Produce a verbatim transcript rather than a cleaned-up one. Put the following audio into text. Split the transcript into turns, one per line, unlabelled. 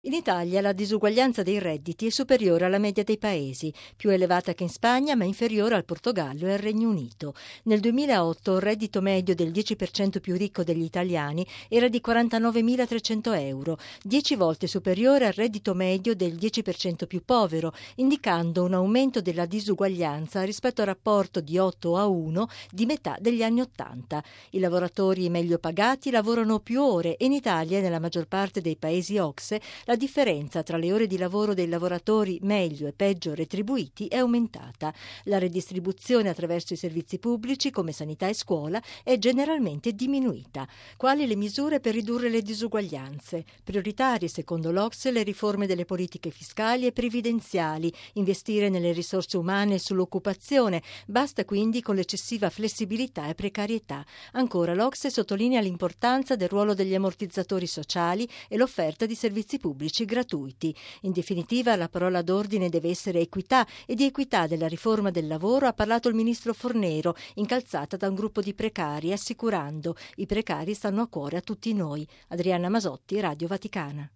In Italia la disuguaglianza dei redditi è superiore alla media dei paesi, più elevata che in Spagna ma inferiore al Portogallo e al Regno Unito. Nel duemilaotto il reddito medio del dieci per cento più ricco degli italiani era di quarantanovemilatrecento euro, dieci volte superiore al reddito medio del dieci per cento più povero, indicando un aumento della disuguaglianza rispetto al rapporto di otto a uno di metà degli anni Ottanta. I lavoratori meglio pagati lavorano più ore e in Italia e nella maggior parte dei paesi O C S E la differenza tra le ore di lavoro dei lavoratori meglio e peggio retribuiti è aumentata. La redistribuzione attraverso i servizi pubblici come sanità e scuola è generalmente diminuita. Quali le misure per ridurre le disuguaglianze? Prioritarie, secondo l'O C S E, le riforme delle politiche fiscali e previdenziali, investire nelle risorse umane e sull'occupazione, basta quindi con l'eccessiva flessibilità e precarietà. Ancora l'O C S E sottolinea l'importanza del ruolo degli ammortizzatori sociali e l'offerta di servizi pubblici gratuiti. In definitiva, la parola d'ordine deve essere equità, e di equità della riforma del lavoro ha parlato il ministro Fornero, incalzata da un gruppo di precari, assicurando: i precari stanno a cuore a tutti noi. Adriana Masotti, Radio Vaticana.